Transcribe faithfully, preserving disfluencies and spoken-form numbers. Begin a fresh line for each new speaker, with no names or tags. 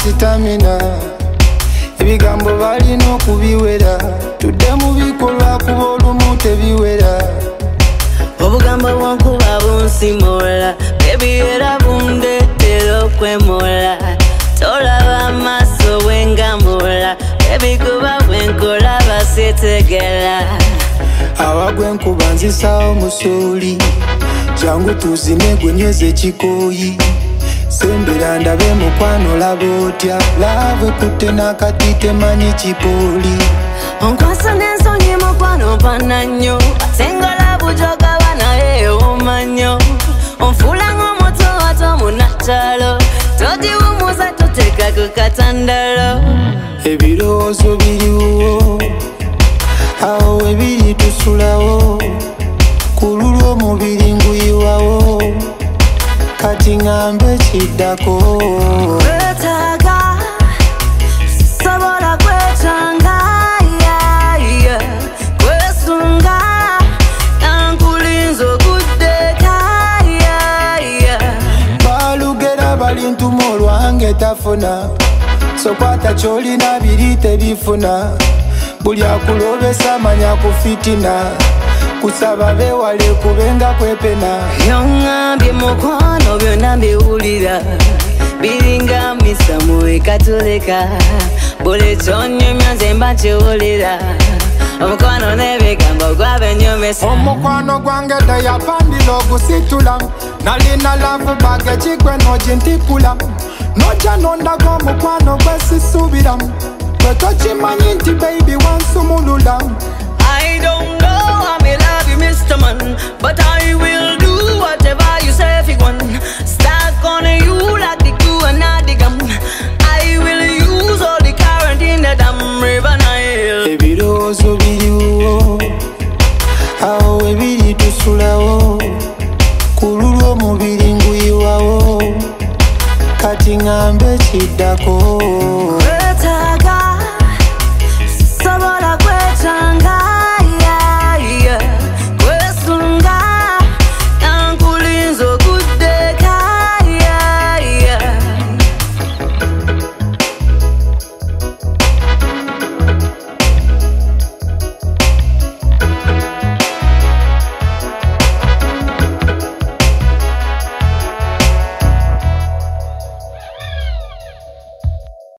sitamina ebigambo balina okubiwera tudde mu bikolwa kuba olumu tebiwera
obugambo bwonkuba bunsimula bebi era bundetera okwemola tolaba amaaso bwengambula bebi kuba bwenkola basetegera
awagwenkuba nzisawo musooli jangu tuzine gwenyweze ekikooyi sembera ndabe mukwano laba otya lave kutte nakati temanyi kipooli
onkwasa n'ensonyi mukwano mpana nnyo sengola bujoga banaye ewoma onfuula ng'omuto wato munakyalo togiwumuza toteka ku katandalo
ebirowoozo biriwo awo webiri tusulawo kululwa omubiri nguyiwawo kati ngambe kiddako
kwetaaga sobola kwetanga yeah, kwesunga nankulinza okuddeka yeah, yeah.
balugera balintuma olwange tafuna sokwata kyolina biri tebifuna buli akulobesa manya kufitina kusaba bewale kubenga kwepena
yongambye mukwano byonna mbiwulira biringa misamu ekatuleka buli kyonyumya nze mba kiwulira omukwano n'ebigambo gwabenyomesa
omukwano gwange teyapandila ogusitula nalina lavu bage kigwe nogintipula noja nondaga omukwano gwesisubiramu twetokimanyi nti baby wansumulula
I don't know how me love you, Mister Man, but I will do whatever you say if you want. Stuck on you like